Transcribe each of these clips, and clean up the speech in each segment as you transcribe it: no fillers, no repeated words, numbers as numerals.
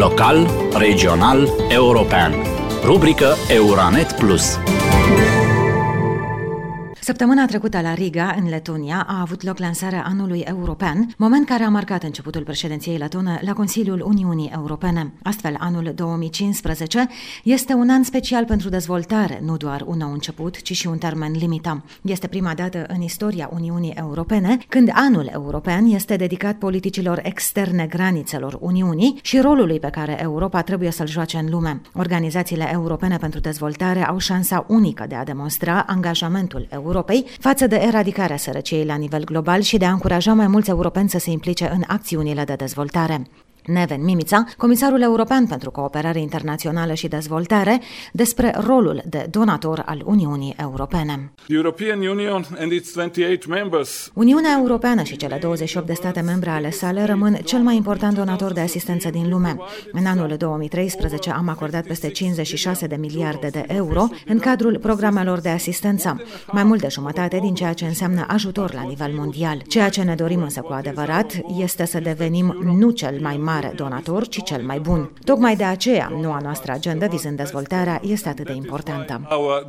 Local, regional, european. Rubrică Euranet Plus. Săptămâna trecută la Riga, în Letonia, a avut loc lansarea anului european, moment care a marcat începutul președinției letone la Consiliul Uniunii Europene. Astfel, anul 2015 este un an special pentru dezvoltare, nu doar un nou început, ci și un termen limită. Este prima dată în istoria Uniunii Europene când anul european este dedicat politicilor externe granițelor Uniunii și rolului pe care Europa trebuie să-l joace în lume. Organizațiile europene pentru dezvoltare au șansa unică de a demonstra angajamentul Europei față de eradicarea sărăciei la nivel global și de a încuraja mai mulți europeni să se implice în acțiunile de dezvoltare. Neven Mimica, comisarul european pentru cooperare internațională și dezvoltare, despre rolul de donator al Uniunii Europene. Uniunea Europeană și cele 28 de state membre ale sale rămân cel mai important donator de asistență din lume. În anul 2013 am acordat peste 56 de miliarde de euro în cadrul programelor de asistență, mai mult de jumătate din ceea ce înseamnă ajutor la nivel mondial. Ceea ce ne dorim însă cu adevărat este să devenim nu cel mai mare donator, ci cel mai bun. Tocmai de aceea, noua noastră agendă vizând dezvoltarea este atât de importantă.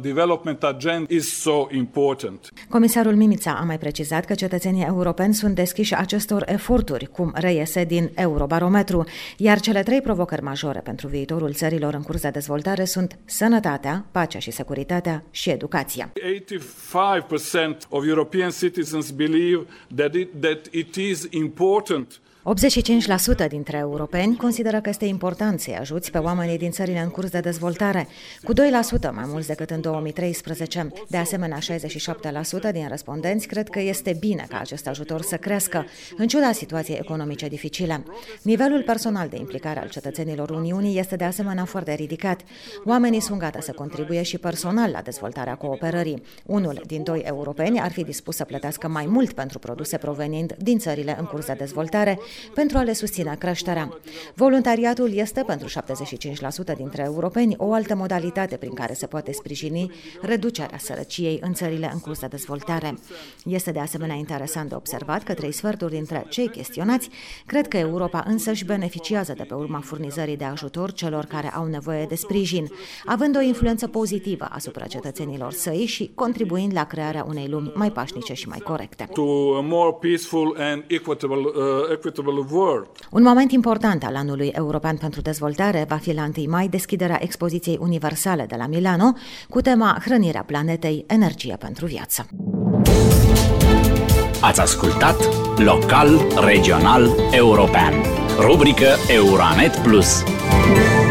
Comisarul Mimica a mai precizat că cetățenii europeni sunt deschiși acestor eforturi, cum reiese din Eurobarometru, iar cele 3 provocări majore pentru viitorul țărilor în curs de dezvoltare sunt sănătatea, pacea și securitatea și educația. 85% of European citizens believe that it is important. 85% dintre europeni consideră că este important să-i ajuți pe oamenii din țările în curs de dezvoltare, cu 2% mai mulți decât în 2013. De asemenea, 67% din respondenți cred că este bine ca acest ajutor să crească, în ciuda situației economice dificile. Nivelul personal de implicare al cetățenilor Uniunii este de asemenea foarte ridicat. Oamenii sunt gata să contribuie și personal la dezvoltarea cooperării. Unul din 2 europeni ar fi dispus să plătească mai mult pentru produse provenind din țările în curs de dezvoltare, pentru a le susține creșterea. Voluntariatul este pentru 75% dintre europeni o altă modalitate prin care se poate sprijini reducerea sărăciei în țările în curs de dezvoltare. Este de asemenea interesant de observat că 3/4 dintre cei chestionați cred că Europa însăși beneficiază de pe urma furnizării de ajutor celor care au nevoie de sprijin, având o influență pozitivă asupra cetățenilor săi și contribuind la crearea unei lumi mai pașnice și mai corecte. Un moment important al anului european pentru dezvoltare va fi la 1 mai deschiderea expoziției universale de la Milano cu tema Hrănirea planetei, energie pentru viață. Ați ascultat Local, regional, european. Rubrică Euranet Plus.